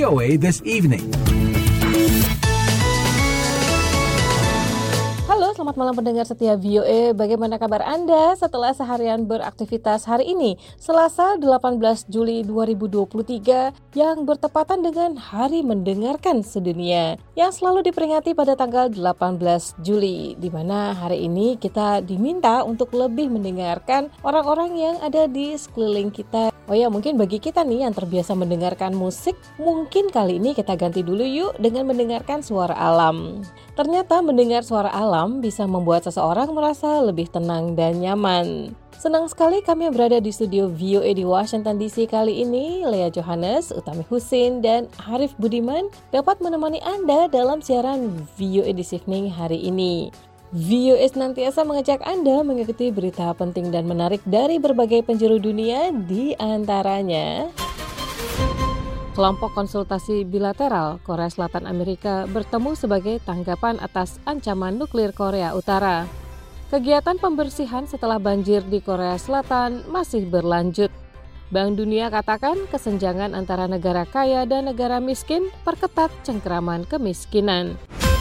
VOA This Evening. Halo, selamat malam pendengar setia VOA. Bagaimana kabar Anda setelah seharian beraktivitas hari ini, Selasa 18 Juli 2023 yang bertepatan dengan Hari Mendengarkan Sedunia yang selalu diperingati pada tanggal 18 Juli, di mana hari ini kita diminta untuk lebih mendengarkan orang-orang yang ada di sekeliling kita. Oh ya, mungkin bagi kita nih yang terbiasa mendengarkan musik, mungkin kali ini kita ganti dulu yuk dengan mendengarkan suara alam. Ternyata mendengar suara alam bisa membuat seseorang merasa lebih tenang dan nyaman. Senang sekali kami berada di studio VOA di Washington DC kali ini. Lea Johannes, Utami Husin, dan Arif Budiman dapat menemani Anda dalam siaran VOA This Evening hari ini. VOA senantiasa mengajak Anda mengikuti berita penting dan menarik dari berbagai penjuru dunia, di antaranya kelompok konsultasi bilateral Korea Selatan Amerika bertemu sebagai tanggapan atas ancaman nuklir Korea Utara. Kegiatan pembersihan setelah banjir di Korea Selatan masih berlanjut. Bank Dunia katakan kesenjangan antara negara kaya dan negara miskin perketat cengkeraman kemiskinan.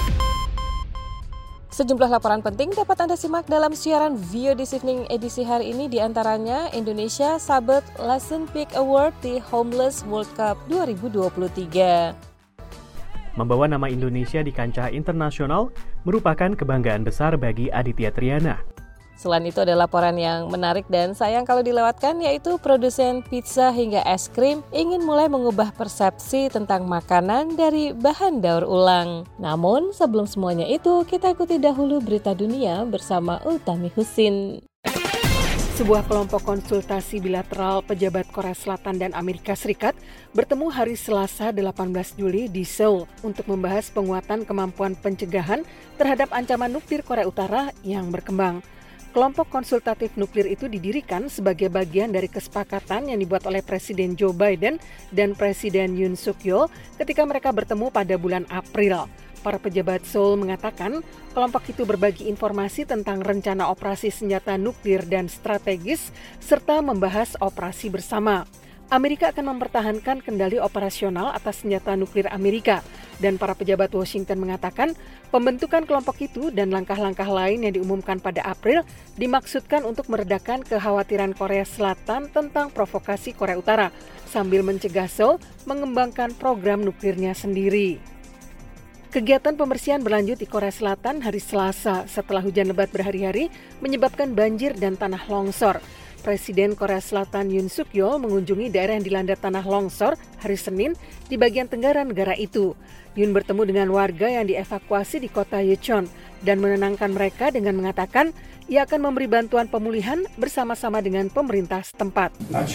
Sejumlah laporan penting dapat Anda simak dalam siaran VOA This Evening edisi hari ini, diantaranya Indonesia sabet Lesson Peak Award di Homeless World Cup 2023. Membawa nama Indonesia di kancah internasional merupakan kebanggaan besar bagi Aditya Triana. Selain itu ada laporan yang menarik dan sayang kalau dilewatkan, yaitu produsen pizza hingga es krim ingin mulai mengubah persepsi tentang makanan dari bahan daur ulang. Namun sebelum semuanya itu, kita ikuti dahulu berita dunia bersama Utami Husin. Sebuah kelompok konsultasi bilateral pejabat Korea Selatan dan Amerika Serikat bertemu hari Selasa 18 Juli di Seoul untuk membahas penguatan kemampuan pencegahan terhadap ancaman nuklir Korea Utara yang berkembang. Kelompok konsultatif nuklir itu didirikan sebagai bagian dari kesepakatan yang dibuat oleh Presiden Joe Biden dan Presiden Yoon Suk Yeol ketika mereka bertemu pada bulan April. Para pejabat Seoul mengatakan kelompok itu berbagi informasi tentang rencana operasi senjata nuklir dan strategis serta membahas operasi bersama. Amerika akan mempertahankan kendali operasional atas senjata nuklir Amerika, dan para pejabat Washington mengatakan pembentukan kelompok itu dan langkah-langkah lain yang diumumkan pada April dimaksudkan untuk meredakan kekhawatiran Korea Selatan tentang provokasi Korea Utara, sambil mencegah Seoul mengembangkan program nuklirnya sendiri. Kegiatan pembersihan berlanjut di Korea Selatan hari Selasa setelah hujan lebat berhari-hari menyebabkan banjir dan tanah longsor. Presiden Korea Selatan Yoon Suk Yeol mengunjungi daerah yang dilanda tanah longsor hari Senin di bagian tenggara negara itu. Yoon bertemu dengan warga yang dievakuasi di kota Yecheon dan menenangkan mereka dengan mengatakan ia akan memberi bantuan pemulihan bersama-sama dengan pemerintah setempat.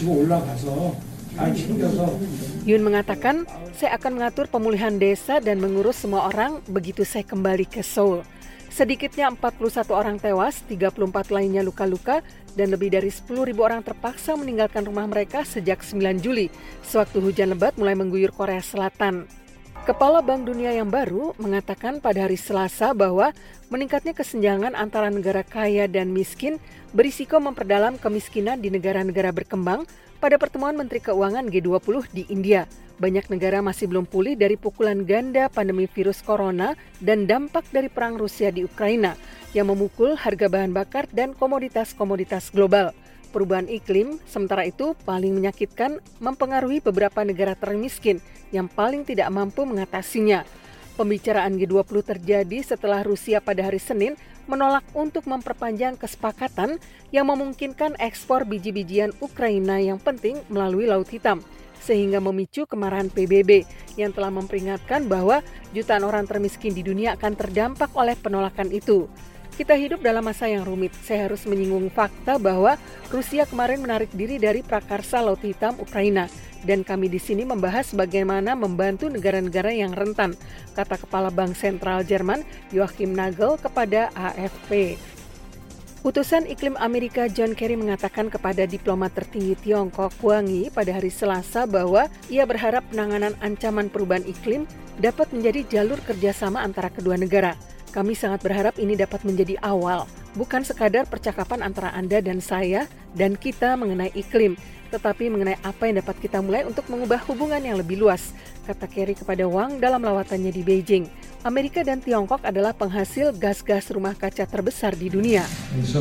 Yoon mengatakan, saya akan mengatur pemulihan desa dan mengurus semua orang begitu saya kembali ke Seoul. Sedikitnya 41 orang tewas, 34 lainnya luka-luka, dan lebih dari 10.000 orang terpaksa meninggalkan rumah mereka sejak 9 Juli, sewaktu hujan lebat mulai mengguyur Korea Selatan. Kepala Bank Dunia yang baru mengatakan pada hari Selasa bahwa meningkatnya kesenjangan antara negara kaya dan miskin berisiko memperdalam kemiskinan di negara-negara berkembang. Pada pertemuan Menteri Keuangan G20 di India, banyak negara masih belum pulih dari pukulan ganda pandemi virus corona dan dampak dari perang Rusia di Ukraina yang memukul harga bahan bakar dan komoditas-komoditas global. Perubahan iklim, sementara itu, paling menyakitkan mempengaruhi beberapa negara termiskin yang paling tidak mampu mengatasinya. Pembicaraan G20 terjadi setelah Rusia pada hari Senin menolak untuk memperpanjang kesepakatan yang memungkinkan ekspor biji-bijian Ukraina yang penting melalui Laut Hitam, sehingga memicu kemarahan PBB yang telah memperingatkan bahwa jutaan orang termiskin di dunia akan terdampak oleh penolakan itu. Kita hidup dalam masa yang rumit. Saya harus menyinggung fakta bahwa Rusia kemarin menarik diri dari prakarsa Laut Hitam Ukraina, dan kami di sini membahas bagaimana membantu negara-negara yang rentan, kata Kepala Bank Sentral Jerman Joachim Nagel kepada AFP. Utusan Iklim Amerika John Kerry mengatakan kepada diplomat tertinggi Tiongkok Wang Yi pada hari Selasa bahwa ia berharap penanganan ancaman perubahan iklim dapat menjadi jalur kerjasama antara kedua negara. Kami sangat berharap ini dapat menjadi awal, bukan sekadar percakapan antara Anda dan saya dan kita mengenai iklim, tetapi mengenai apa yang dapat kita mulai untuk mengubah hubungan yang lebih luas, kata Kerry kepada Wang dalam lawatannya di Beijing. Amerika dan Tiongkok adalah penghasil gas-gas rumah kaca terbesar di dunia.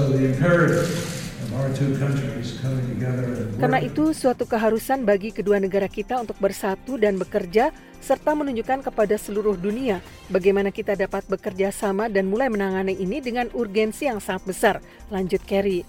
Karena itu, suatu keharusan bagi kedua negara kita untuk bersatu dan bekerja, serta menunjukkan kepada seluruh dunia bagaimana kita dapat bekerja sama dan mulai menangani ini dengan urgensi yang sangat besar, lanjut Kerry.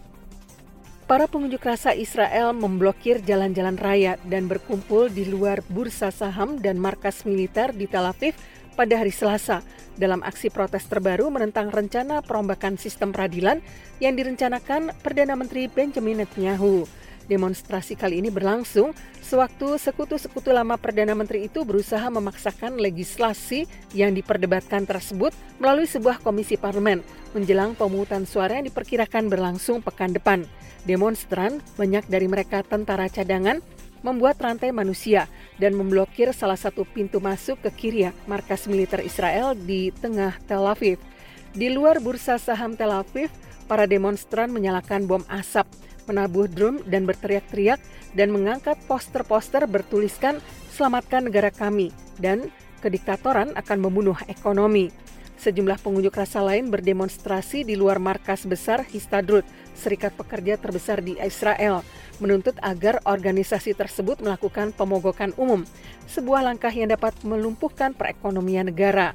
Para pengunjuk rasa Israel memblokir jalan-jalan raya dan berkumpul di luar bursa saham dan markas militer di Tel Aviv pada hari Selasa dalam aksi protes terbaru menentang rencana perombakan sistem peradilan yang direncanakan Perdana Menteri Benjamin Netanyahu. Demonstrasi kali ini berlangsung sewaktu sekutu-sekutu lama Perdana Menteri itu berusaha memaksakan legislasi yang diperdebatkan tersebut melalui sebuah komisi parlemen menjelang pemungutan suara yang diperkirakan berlangsung pekan depan. Demonstran, banyak dari mereka tentara cadangan, membuat rantai manusia dan memblokir salah satu pintu masuk ke Kiryat, markas militer Israel di tengah Tel Aviv. Di luar bursa saham Tel Aviv, para demonstran menyalakan bom asap, menabuh drum dan berteriak-teriak dan mengangkat poster-poster bertuliskan "Selamatkan negara kami" dan "Kediktatoran akan membunuh ekonomi". Sejumlah pengunjuk rasa lain berdemonstrasi di luar markas besar Histadrut, serikat pekerja terbesar di Israel, menuntut agar organisasi tersebut melakukan pemogokan umum, sebuah langkah yang dapat melumpuhkan perekonomian negara.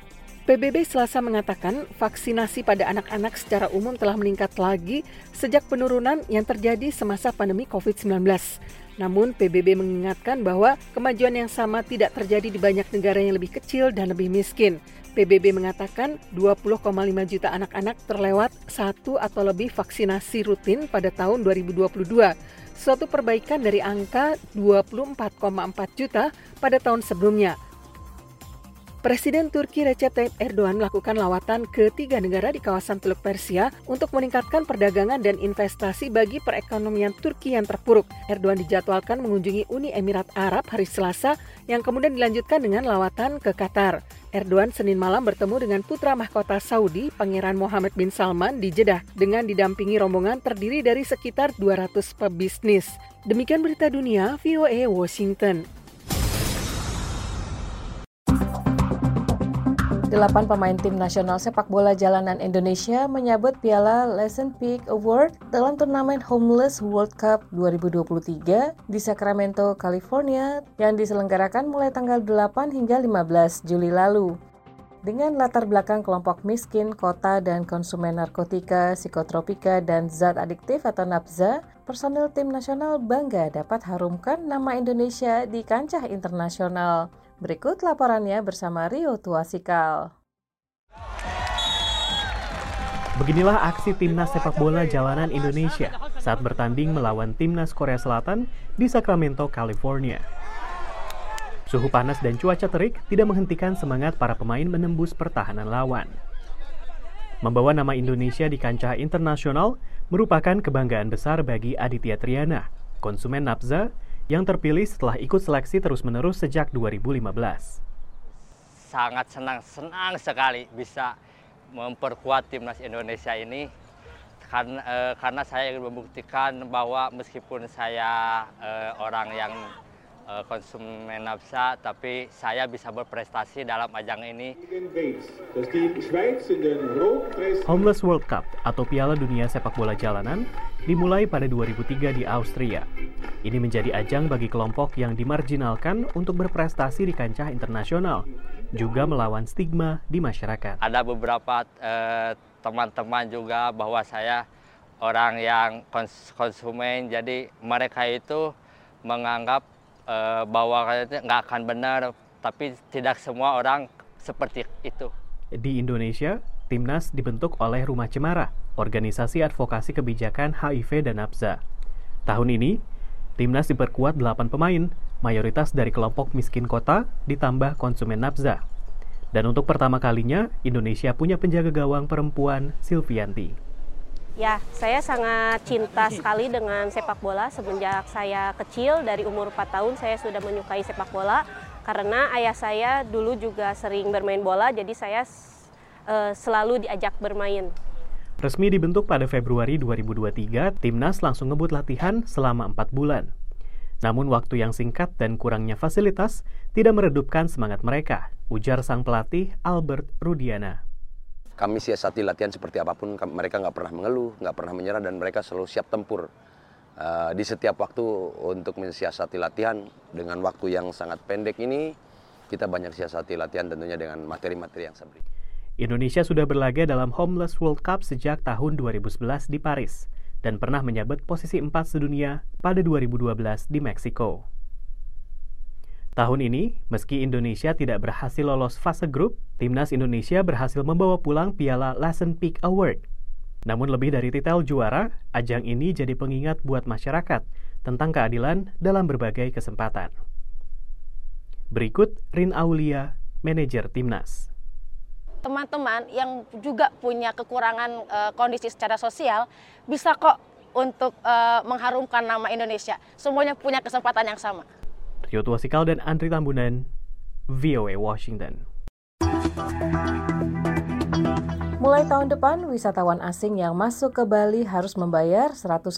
PBB Selasa mengatakan vaksinasi pada anak-anak secara umum telah meningkat lagi sejak penurunan yang terjadi semasa pandemi COVID-19. Namun PBB mengingatkan bahwa kemajuan yang sama tidak terjadi di banyak negara yang lebih kecil dan lebih miskin. PBB mengatakan 20,5 juta anak-anak terlewat satu atau lebih vaksinasi rutin pada tahun 2022, suatu perbaikan dari angka 24,4 juta pada tahun sebelumnya. Presiden Turki Recep Tayyip Erdogan melakukan lawatan ke 3 negara di kawasan Teluk Persia untuk meningkatkan perdagangan dan investasi bagi perekonomian Turki yang terpuruk. Erdogan dijadwalkan mengunjungi Uni Emirat Arab hari Selasa yang kemudian dilanjutkan dengan lawatan ke Qatar. Erdogan Senin malam bertemu dengan putra mahkota Saudi, Pangeran Mohammed bin Salman di Jeddah dengan didampingi rombongan terdiri dari sekitar 200 pebisnis. Demikian berita dunia VOA Washington. 8 pemain tim nasional sepak bola jalanan Indonesia menyabet Piala Lesson Peak Award dalam turnamen Homeless World Cup 2023 di Sacramento, California yang diselenggarakan mulai tanggal 8 hingga 15 Juli lalu. Dengan latar belakang kelompok miskin, kota, dan konsumen narkotika, psikotropika, dan zat adiktif atau nafza, personil tim nasional bangga dapat harumkan nama Indonesia di kancah internasional. Berikut laporannya bersama Rio Tuasikal. Beginilah aksi timnas sepak bola jalanan Indonesia saat bertanding melawan timnas Korea Selatan di Sacramento, California. Suhu panas dan cuaca terik tidak menghentikan semangat para pemain menembus pertahanan lawan. Membawa nama Indonesia di kancah internasional merupakan kebanggaan besar bagi Aditya Triana, konsumen nafza, yang terpilih setelah ikut seleksi terus-menerus sejak 2015. Sangat senang sekali bisa memperkuat timnas Indonesia ini karena saya ingin membuktikan bahwa meskipun saya orang yang konsumen nafsa, tapi saya bisa berprestasi dalam ajang ini. Homeless World Cup atau Piala Dunia Sepak Bola Jalanan dimulai pada 2003 di Austria. Ini menjadi ajang bagi kelompok yang dimarginalkan untuk berprestasi di kancah internasional, juga melawan stigma di masyarakat. Ada beberapa teman-teman juga bahwa saya orang yang konsumen, jadi mereka itu menganggap bahwa nggak akan benar, tapi tidak semua orang seperti itu. Di Indonesia, Timnas dibentuk oleh Rumah Cemara, organisasi advokasi kebijakan HIV dan nafza. Tahun ini, Timnas diperkuat 8 pemain, mayoritas dari kelompok miskin kota, ditambah konsumen nafza. Dan untuk pertama kalinya, Indonesia punya penjaga gawang perempuan, Silvianti. Ya, saya sangat cinta sekali dengan sepak bola. Semenjak saya kecil, dari umur 4 tahun saya sudah menyukai sepak bola. Karena ayah saya dulu juga sering bermain bola, jadi saya selalu diajak bermain. Resmi dibentuk pada Februari 2023, Timnas langsung ngebut latihan selama 4 bulan. Namun waktu yang singkat dan kurangnya fasilitas tidak meredupkan semangat mereka, ujar sang pelatih Albert Rudiana. Kami siasati latihan seperti apapun, mereka nggak pernah mengeluh, nggak pernah menyerah, dan mereka selalu siap tempur di setiap waktu untuk mensiasati latihan. Dengan waktu yang sangat pendek ini, kita banyak siasati latihan tentunya dengan materi-materi yang saya beri. Indonesia sudah berlaga dalam Homeless World Cup sejak tahun 2011 di Paris dan pernah menyabet posisi 4 sedunia pada 2012 di Meksiko. Tahun ini, meski Indonesia tidak berhasil lolos fase grup, Timnas Indonesia berhasil membawa pulang piala Lesson Peak Award. Namun lebih dari titel juara, ajang ini jadi pengingat buat masyarakat tentang keadilan dalam berbagai kesempatan. Berikut Rin Aulia, manajer Timnas. Teman-teman yang juga punya kekurangan kondisi secara sosial bisa kok untuk mengharumkan nama Indonesia. Semuanya punya kesempatan yang sama. Rio Tuasikal dan Andri Tambunan, VOA Washington. Mulai tahun depan, wisatawan asing yang masuk ke Bali harus membayar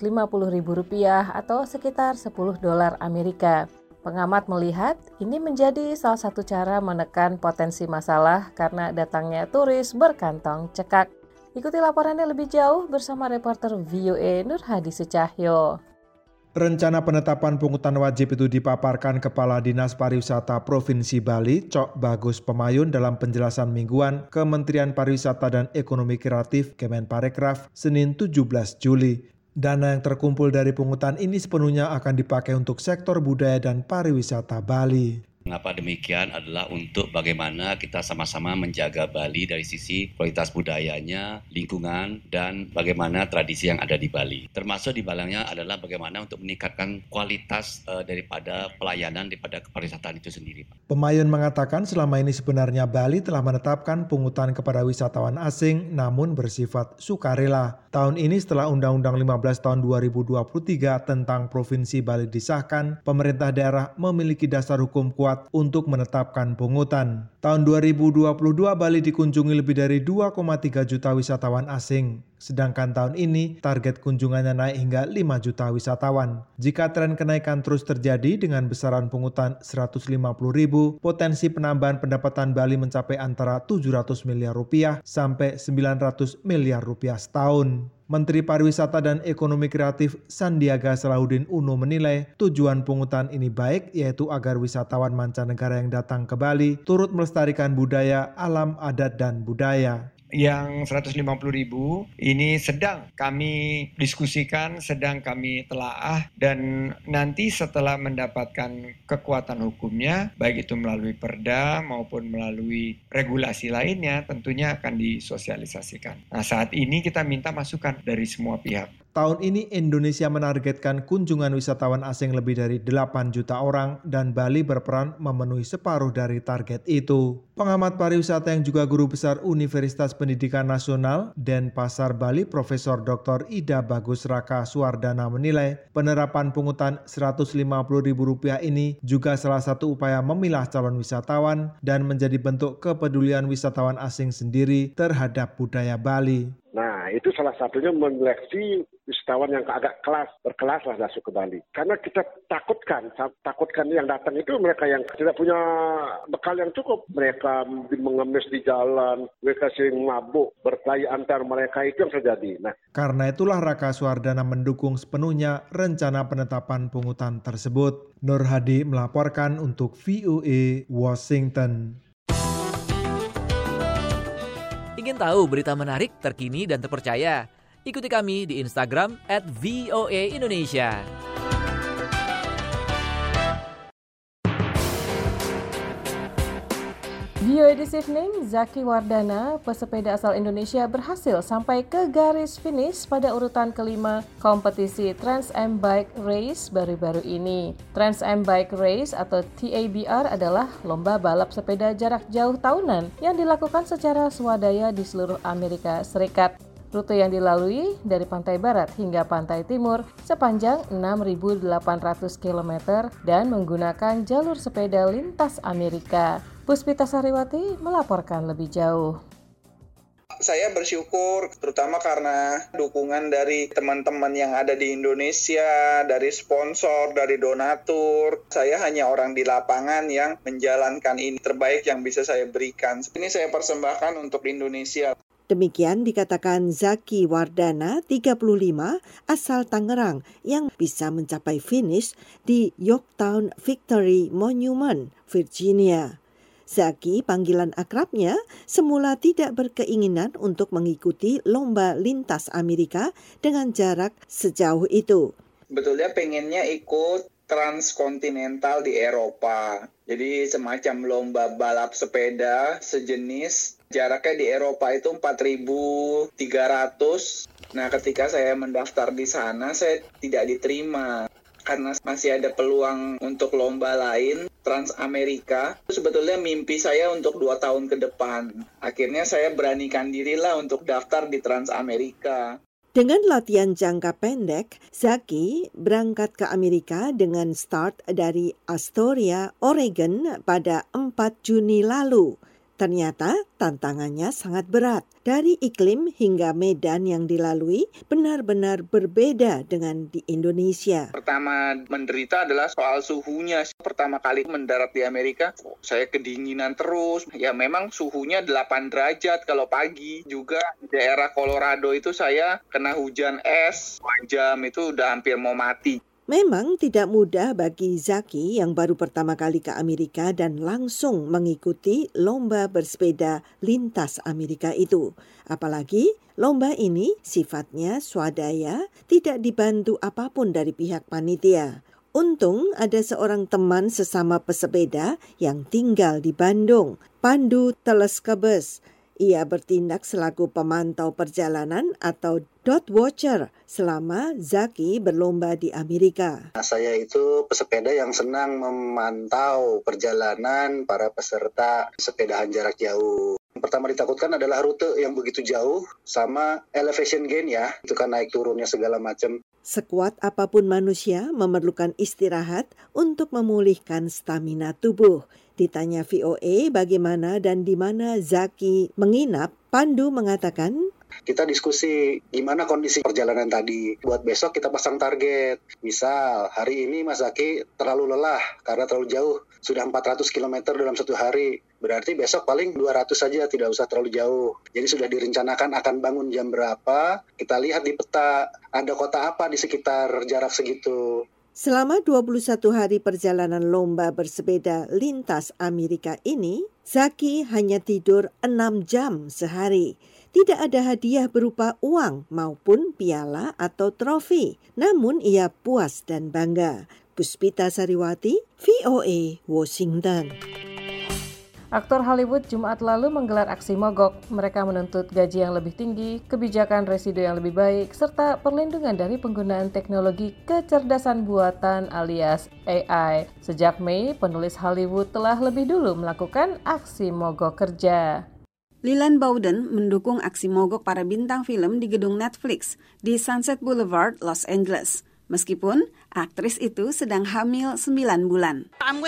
Rp150.000 atau sekitar $10 Amerika. Pengamat melihat ini menjadi salah satu cara menekan potensi masalah karena datangnya turis berkantong cekak. Ikuti laporannya lebih jauh bersama reporter VOA Nur Hadi Sucahyo. Rencana penetapan pungutan wajib itu dipaparkan Kepala Dinas Pariwisata Provinsi Bali, Cok Bagus Pemayun dalam penjelasan mingguan Kementerian Pariwisata dan Ekonomi Kreatif Kemenparekraf Senin 17 Juli. Dana yang terkumpul dari pungutan ini sepenuhnya akan dipakai untuk sektor budaya dan pariwisata Bali. Mengapa demikian adalah untuk bagaimana kita sama-sama menjaga Bali dari sisi kualitas budayanya, lingkungan, dan bagaimana tradisi yang ada di Bali. Termasuk di balangnya adalah bagaimana untuk meningkatkan kualitas daripada pelayanan daripada kepariwisataan itu sendiri. Pemayun mengatakan selama ini sebenarnya Bali telah menetapkan pungutan kepada wisatawan asing namun bersifat sukarela. Tahun ini setelah Undang-Undang 15 tahun 2023 tentang Provinsi Bali disahkan, pemerintah daerah memiliki dasar hukum kuat untuk menetapkan pungutan. Tahun 2022 Bali dikunjungi lebih dari 2,3 juta wisatawan asing. Sedangkan tahun ini target kunjungannya naik hingga 5 juta wisatawan. Jika tren kenaikan terus terjadi dengan besaran pungutan Rp150.000, potensi penambahan pendapatan Bali mencapai antara Rp700 miliar sampai Rp900 miliar setahun. Menteri Pariwisata dan Ekonomi Kreatif Sandiaga Salahuddin Uno menilai tujuan pungutan ini baik, yaitu agar wisatawan mancanegara yang datang ke Bali turut melestarikan budaya, alam, adat, dan budaya. Yang Rp150.000 ini sedang kami diskusikan, sedang kami telaah, dan nanti setelah mendapatkan kekuatan hukumnya, baik itu melalui perda maupun melalui regulasi lainnya, tentunya akan disosialisasikan. Nah, saat ini kita minta masukan dari semua pihak. Tahun ini Indonesia menargetkan kunjungan wisatawan asing lebih dari 8 juta orang dan Bali berperan memenuhi separuh dari target itu. Pengamat pariwisata yang juga guru besar Universitas Pendidikan Nasional Denpasar Bali, Profesor Dr. Ida Bagus Raka Suwardana menilai penerapan pungutan Rp150.000 ini juga salah satu upaya memilah calon wisatawan dan menjadi bentuk kepedulian wisatawan asing sendiri terhadap budaya Bali. Nah, itu salah satunya menyeleksi wisatawan yang agak berkelas lah masuk ke Bali. Karena kita takutkan yang datang itu mereka yang tidak punya bekal yang cukup. Mereka mengemis di jalan, mereka sering mabuk, berkelahi antar mereka, itu yang terjadi. Nah, karena itulah Raka Suwardana mendukung sepenuhnya rencana penetapan pungutan tersebut. Nur Hadi melaporkan untuk VOA Washington. Ingin tahu berita menarik, terkini, dan terpercaya? Ikuti kami di Instagram @voaindonesia. VOA This Evening, Zaki Wardana, pesepeda asal Indonesia berhasil sampai ke garis finish pada urutan kelima kompetisi Trans Am Bike Race baru-baru ini. Trans Am Bike Race atau TABR adalah lomba balap sepeda jarak jauh tahunan yang dilakukan secara swadaya di seluruh Amerika Serikat. Rute yang dilalui dari pantai barat hingga pantai timur sepanjang 6.800 km dan menggunakan jalur sepeda lintas Amerika. Puspita Sariwati melaporkan lebih jauh. saya bersyukur terutama karena dukungan dari teman-teman yang ada di Indonesia, dari sponsor, dari donatur. Saya hanya orang di lapangan yang menjalankan ini terbaik yang bisa saya berikan. Ini saya persembahkan untuk Indonesia. Demikian dikatakan Zaki Wardana, 35, asal Tangerang, yang bisa mencapai finish di Yorktown Victory Monument, Virginia. Zaki, panggilan akrabnya, semula tidak berkeinginan untuk mengikuti lomba lintas Amerika dengan jarak sejauh itu. Sebetulnya pengennya ikut transkontinental di Eropa. Jadi semacam lomba balap sepeda sejenis. Jaraknya di Eropa itu 4.300. Nah, ketika saya mendaftar di sana, saya tidak diterima. Karena masih ada peluang untuk lomba lain, Trans Amerika. Sebetulnya mimpi saya untuk 2 tahun ke depan. Akhirnya saya beranikan dirilah untuk daftar di Trans Amerika. Dengan latihan jangka pendek, Zaki berangkat ke Amerika dengan start dari Astoria, Oregon pada 4 Juni lalu. Ternyata tantangannya sangat berat. Dari iklim hingga medan yang dilalui benar-benar berbeda dengan di Indonesia. Pertama menderita adalah soal suhunya. Pertama kali mendarat di Amerika, saya kedinginan terus. Ya memang suhunya 8 derajat kalau pagi. Juga di daerah Colorado itu saya kena hujan es. 2 jam itu udah hampir mau mati. Memang tidak mudah bagi Zaki yang baru pertama kali ke Amerika dan langsung mengikuti lomba bersepeda lintas Amerika itu. Apalagi lomba ini sifatnya swadaya, tidak dibantu apapun dari pihak panitia. Untung ada seorang teman sesama pesepeda yang tinggal di Bandung, Pandu Teleskebes. Ia bertindak selaku pemantau perjalanan atau dot watcher selama Zaki berlomba di Amerika. Saya itu pesepeda yang senang memantau perjalanan para peserta sepedahan jarak jauh. Yang pertama ditakutkan adalah rute yang begitu jauh sama elevation gain ya, itu kan naik turunnya segala macam. Sekuat apapun manusia memerlukan istirahat untuk memulihkan stamina tubuh. Ditanya VOA bagaimana dan di mana Zaki menginap, Pandu mengatakan, kita diskusi gimana kondisi perjalanan tadi. Buat besok kita pasang target. Misal hari ini Mas Zaki terlalu lelah karena terlalu jauh. Sudah 400 km dalam 1 hari. Berarti besok paling 200 saja, tidak usah terlalu jauh. Jadi sudah direncanakan akan bangun jam berapa. Kita lihat di peta ada kota apa di sekitar jarak segitu. Selama 21 hari perjalanan lomba bersepeda lintas Amerika ini, Zaki hanya tidur 6 jam sehari. Tidak ada hadiah berupa uang maupun piala atau trofi. Namun ia puas dan bangga. Puspita Sariwati, VOA, Washington. Aktor Hollywood Jumat lalu menggelar aksi mogok. Mereka menuntut gaji yang lebih tinggi, kebijakan residu yang lebih baik, serta perlindungan dari penggunaan teknologi kecerdasan buatan alias AI. Sejak Mei, penulis Hollywood telah lebih dulu melakukan aksi mogok kerja. Leland Bowden mendukung aksi mogok para bintang film di gedung Netflix di Sunset Boulevard, Los Angeles. Meskipun aktris itu sedang hamil 9 bulan.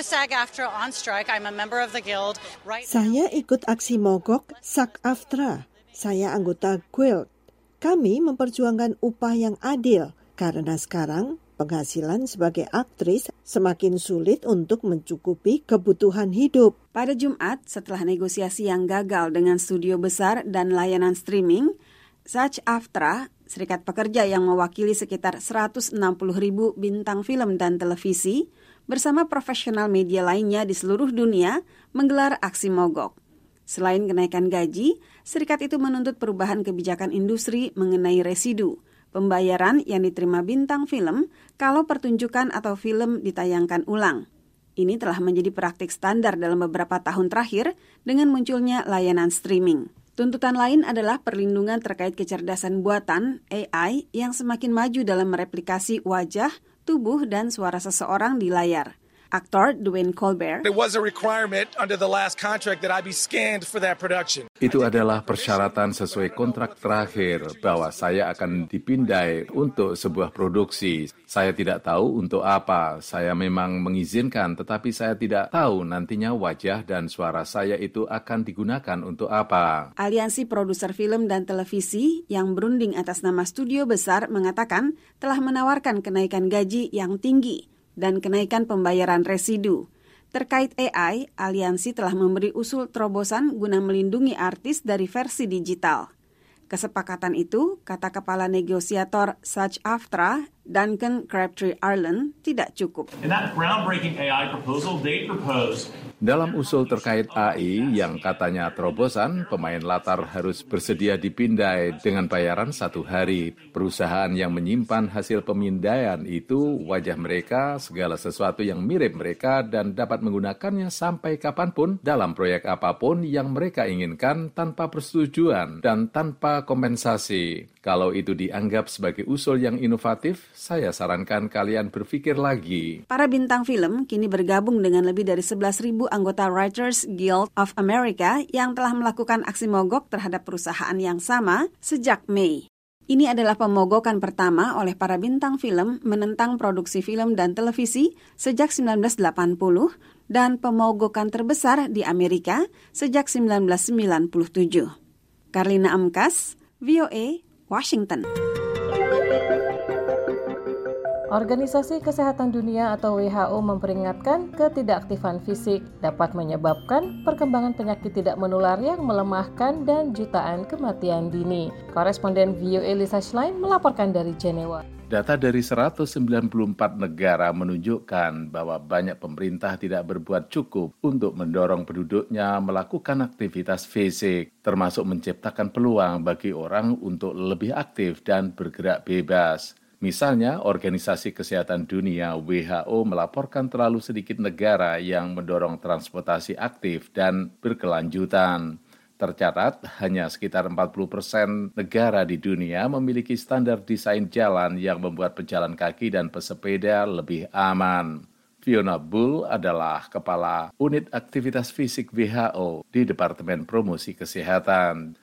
Saya ikut aksi mogok SAG-AFTRA. Saya anggota Guild. Kami memperjuangkan upah yang adil karena sekarang penghasilan sebagai aktris semakin sulit untuk mencukupi kebutuhan hidup. Pada Jumat, setelah negosiasi yang gagal dengan studio besar dan layanan streaming, SAG-AFTRA, serikat pekerja yang mewakili sekitar 160.000 bintang film dan televisi, bersama profesional media lainnya di seluruh dunia, menggelar aksi mogok. Selain kenaikan gaji, serikat itu menuntut perubahan kebijakan industri mengenai residu, pembayaran yang diterima bintang film kalau pertunjukan atau film ditayangkan ulang. Ini telah menjadi praktik standar dalam beberapa tahun terakhir dengan munculnya layanan streaming. Tuntutan lain adalah perlindungan terkait kecerdasan buatan AI yang semakin maju dalam mereplikasi wajah, tubuh, dan suara seseorang di layar. aktor Dwayne Colbert. It was a requirement under the last contract that I be scanned for that production. Itu adalah persyaratan sesuai kontrak terakhir bahwa saya akan dipindai untuk sebuah produksi. Saya tidak tahu untuk apa. Saya memang mengizinkan, tetapi saya tidak tahu nantinya wajah dan suara saya itu akan digunakan untuk apa. Aliansi Produser Film dan Televisi yang berunding atas nama Studio Besar mengatakan telah menawarkan kenaikan gaji yang tinggi dan kenaikan pembayaran residu. Terkait AI, aliansi telah memberi usul terobosan guna melindungi artis dari versi digital. Kesepakatan itu, kata Kepala Negosiator SAG-AFTRA, Duncan Crabtree Ireland, tidak cukup. In that groundbreaking AI proposal, they proposed dalam usul terkait AI yang katanya terobosan, pemain latar harus bersedia dipindai dengan bayaran 1 hari. Perusahaan yang menyimpan hasil pemindaian itu wajah mereka, segala sesuatu yang mirip mereka dan dapat menggunakannya sampai kapanpun dalam proyek apapun yang mereka inginkan tanpa persetujuan dan tanpa kompensasi. Kalau itu dianggap sebagai usul yang inovatif, saya sarankan kalian berpikir lagi. Para bintang film kini bergabung dengan lebih dari 11.000 anggota Writers Guild of America yang telah melakukan aksi mogok terhadap perusahaan yang sama sejak Mei. Ini adalah pemogokan pertama oleh para bintang film menentang produksi film dan televisi sejak 1980 dan pemogokan terbesar di Amerika sejak 1997. Karlina Amkas, VOA, Washington. Organisasi Kesehatan Dunia atau WHO memperingatkan ketidakaktifan fisik dapat menyebabkan perkembangan penyakit tidak menular yang melemahkan dan jutaan kematian dini. Koresponden VOA Lisa Schlein melaporkan dari Jenewa. Data dari 194 negara menunjukkan bahwa banyak pemerintah tidak berbuat cukup untuk mendorong penduduknya melakukan aktivitas fisik, termasuk menciptakan peluang bagi orang untuk lebih aktif dan bergerak bebas. Misalnya, Organisasi Kesehatan Dunia WHO melaporkan terlalu sedikit negara yang mendorong transportasi aktif dan berkelanjutan. Tercatat, hanya sekitar 40% negara di dunia memiliki standar desain jalan yang membuat pejalan kaki dan pesepeda lebih aman. Fiona Bull adalah Kepala Unit Aktivitas Fisik WHO di Departemen Promosi Kesehatan.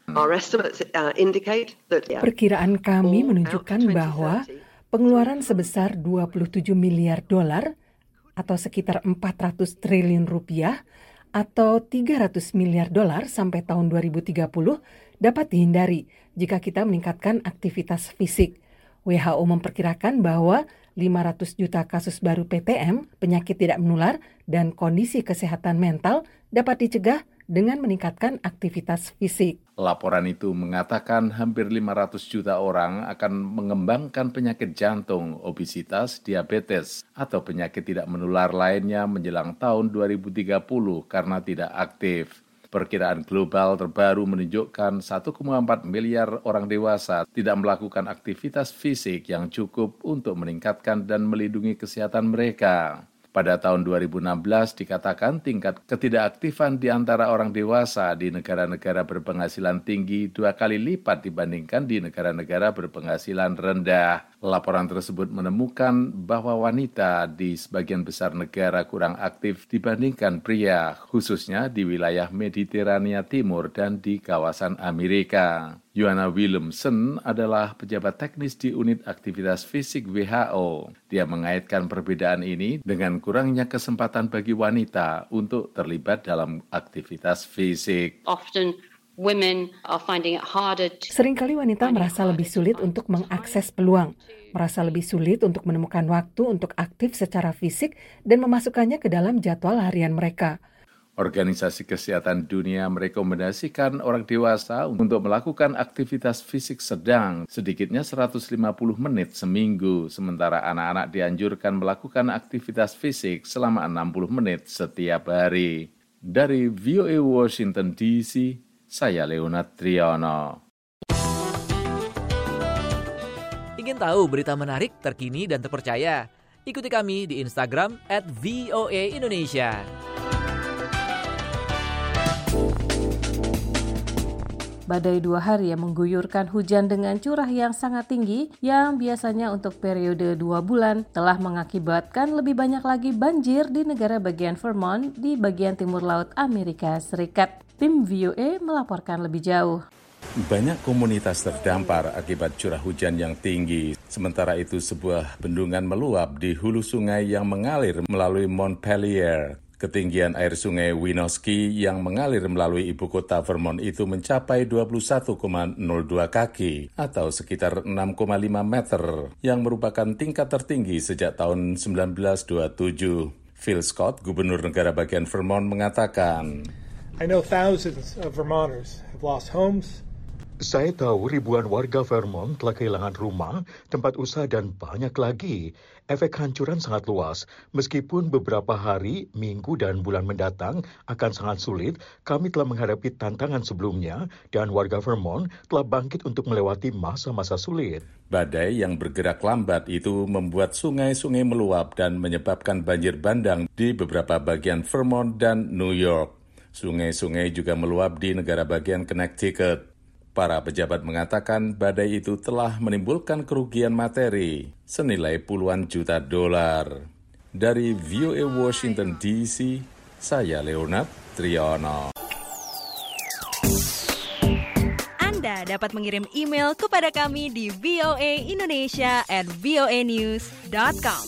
Perkiraan kami menunjukkan bahwa pengeluaran sebesar 27 miliar dolar atau sekitar 400 triliun rupiah atau 300 miliar dolar sampai tahun 2030 dapat dihindari jika kita meningkatkan aktivitas fisik. WHO memperkirakan bahwa 500 juta kasus baru PTM, penyakit tidak menular, dan kondisi kesehatan mental dapat dicegah dengan meningkatkan aktivitas fisik. Laporan itu mengatakan hampir 500 juta orang akan mengembangkan penyakit jantung, obesitas, diabetes, atau penyakit tidak menular lainnya menjelang tahun 2030 karena tidak aktif. Perkiraan global terbaru menunjukkan 1,4 miliar orang dewasa tidak melakukan aktivitas fisik yang cukup untuk meningkatkan dan melindungi kesehatan mereka. Pada tahun 2016 dikatakan tingkat ketidakaktifan di antara orang dewasa di negara-negara berpenghasilan tinggi 2 kali lipat dibandingkan di negara-negara berpenghasilan rendah. Laporan tersebut menemukan bahwa wanita di sebagian besar negara kurang aktif dibandingkan pria, khususnya di wilayah Mediterania Timur dan di kawasan Amerika. Joanna Williamson adalah pejabat teknis di Unit Aktivitas Fisik WHO. Dia mengaitkan perbedaan ini dengan kurangnya kesempatan bagi wanita untuk terlibat dalam aktivitas fisik. Seringkali wanita merasa lebih sulit untuk mengakses peluang, merasa lebih sulit untuk menemukan waktu untuk aktif secara fisik dan memasukkannya ke dalam jadwal harian mereka. Organisasi Kesehatan Dunia merekomendasikan orang dewasa untuk melakukan aktivitas fisik sedang sedikitnya 150 menit seminggu, sementara anak-anak dianjurkan melakukan aktivitas fisik selama 60 menit setiap hari. Dari VOA Washington DC, saya Leonard Triono. Ingin tahu berita menarik, terkini, dan terpercaya? Ikuti kami di Instagram @VOA Indonesia. Badai 2 hari yang mengguyurkan hujan dengan curah yang sangat tinggi yang biasanya untuk periode 2 bulan telah mengakibatkan lebih banyak lagi banjir di negara bagian Vermont di bagian timur laut Amerika Serikat. Tim VOA melaporkan lebih jauh. Banyak komunitas terdampar akibat curah hujan yang tinggi. Sementara itu sebuah bendungan meluap di hulu sungai yang mengalir melalui Montpelier. Ketinggian air sungai Winooski yang mengalir melalui ibu kota Vermont itu mencapai 21,02 kaki atau sekitar 6,5 meter yang merupakan tingkat tertinggi sejak tahun 1927. Phil Scott, gubernur negara bagian Vermont, mengatakan, I know thousands of Vermonters have lost homes. Saya tahu ribuan warga Vermont telah kehilangan rumah, tempat usaha, dan banyak lagi. Efek hancuran sangat luas. Meskipun beberapa hari, minggu, dan bulan mendatang akan sangat sulit, kami telah menghadapi tantangan sebelumnya, dan warga Vermont telah bangkit untuk melewati masa-masa sulit. Badai yang bergerak lambat itu membuat sungai-sungai meluap dan menyebabkan banjir bandang di beberapa bagian Vermont dan New York. Sungai-sungai juga meluap di negara bagian Connecticut. Para pejabat mengatakan badai itu telah menimbulkan kerugian materi senilai puluhan juta dolar. Dari VOA Washington DC, saya Leonard Triono. Anda dapat mengirim email kepada kami di voaindonesia@voanews.com.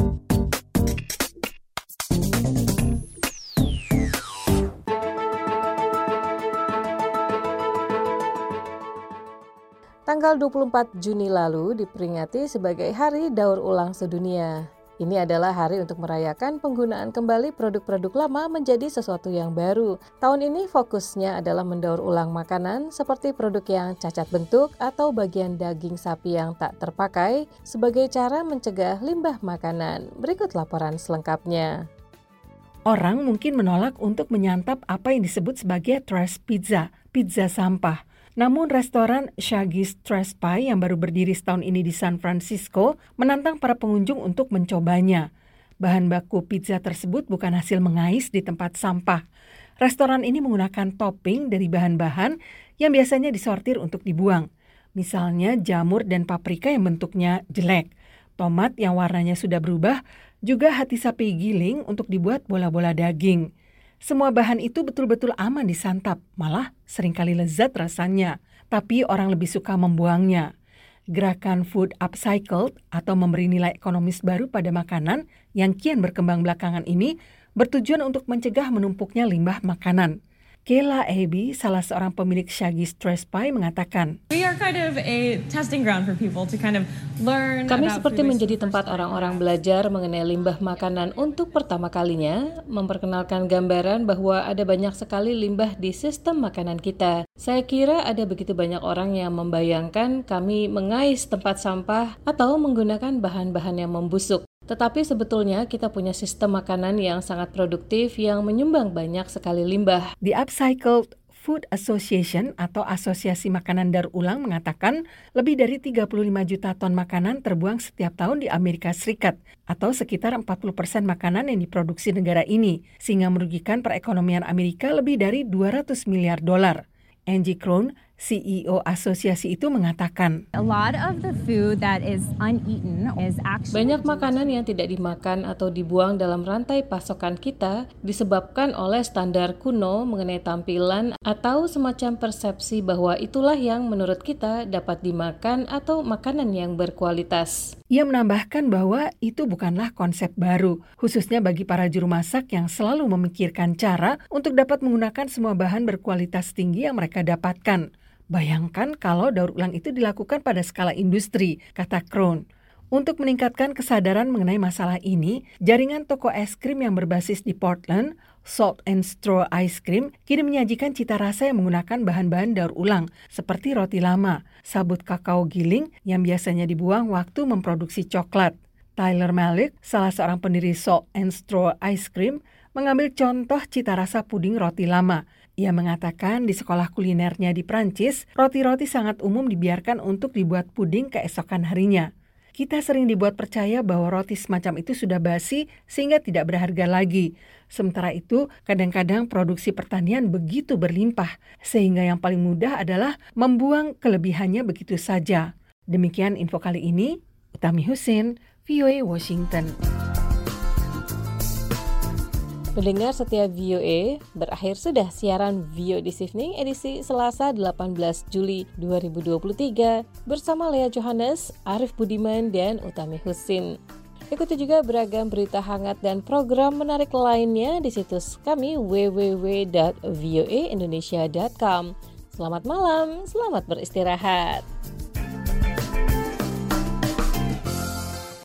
Tanggal 24 Juni lalu diperingati sebagai Hari Daur Ulang Sedunia. Ini adalah hari untuk merayakan penggunaan kembali produk-produk lama menjadi sesuatu yang baru. Tahun ini fokusnya adalah mendaur ulang makanan seperti produk yang cacat bentuk atau bagian daging sapi yang tak terpakai sebagai cara mencegah limbah makanan. Berikut laporan selengkapnya. Orang mungkin menolak untuk menyantap apa yang disebut sebagai trash pizza, pizza sampah. Namun restoran Shaggy's Trash Pie yang baru berdiri setahun ini di San Francisco menantang para pengunjung untuk mencobanya. Bahan baku pizza tersebut bukan hasil mengais di tempat sampah. Restoran ini menggunakan topping dari bahan-bahan yang biasanya disortir untuk dibuang. Misalnya jamur dan paprika yang bentuknya jelek, tomat yang warnanya sudah berubah, juga hati sapi giling untuk dibuat bola-bola daging. Semua bahan itu betul-betul aman disantap, malah seringkali lezat rasanya. Tapi orang lebih suka membuangnya. Gerakan food upcycled atau memberi nilai ekonomis baru pada makanan yang kian berkembang belakangan ini bertujuan untuk mencegah menumpuknya limbah makanan. Kayla Abbey, salah seorang pemilik Shaggy's Trash Pie, mengatakan, Kami seperti menjadi tempat orang-orang belajar mengenai limbah makanan untuk pertama kalinya, memperkenalkan gambaran bahwa ada banyak sekali limbah di sistem makanan kita. Saya kira ada begitu banyak orang yang membayangkan kami mengais tempat sampah atau menggunakan bahan-bahan yang membusuk. Tetapi sebetulnya kita punya sistem makanan yang sangat produktif yang menyumbang banyak sekali limbah. The Upcycled Food Association atau Asosiasi Makanan Daur Ulang mengatakan lebih dari 35 juta ton makanan terbuang setiap tahun di Amerika Serikat atau sekitar 40% makanan yang diproduksi negara ini, sehingga merugikan perekonomian Amerika lebih dari 200 miliar dolar. Angie Krohn, CEO asosiasi itu mengatakan, banyak makanan yang tidak dimakan atau dibuang dalam rantai pasokan kita disebabkan oleh standar kuno mengenai tampilan atau semacam persepsi bahwa itulah yang menurut kita dapat dimakan atau makanan yang berkualitas. Ia menambahkan bahwa itu bukanlah konsep baru, khususnya bagi para juru masak yang selalu memikirkan cara untuk dapat menggunakan semua bahan berkualitas tinggi yang mereka dapatkan. Bayangkan kalau daur ulang itu dilakukan pada skala industri, kata Krohn. Untuk meningkatkan kesadaran mengenai masalah ini, jaringan toko es krim yang berbasis di Portland, Salt and Straw Ice Cream, kini menyajikan cita rasa yang menggunakan bahan-bahan daur ulang, seperti roti lama, sabut kakao giling yang biasanya dibuang waktu memproduksi coklat. Tyler Malik, salah seorang pendiri Salt and Straw Ice Cream, mengambil contoh cita rasa puding roti lama. Ia mengatakan di sekolah kulinernya di Prancis, roti-roti sangat umum dibiarkan untuk dibuat puding keesokan harinya. kita sering dibuat percaya bahwa roti semacam itu sudah basi sehingga tidak berharga lagi. Sementara itu, kadang-kadang produksi pertanian begitu berlimpah, sehingga yang paling mudah adalah membuang kelebihannya begitu saja. Demikian info kali ini, Utami Husin, VOA Washington. Pendengar setia VOA, berakhir sudah siaran VOA This Evening edisi Selasa 18 Juli 2023 bersama Lea Johannes, Arif Budiman, dan Utami Husin. Ikuti juga beragam berita hangat dan program menarik lainnya di situs kami www.voaindonesia.com. Selamat malam, selamat beristirahat.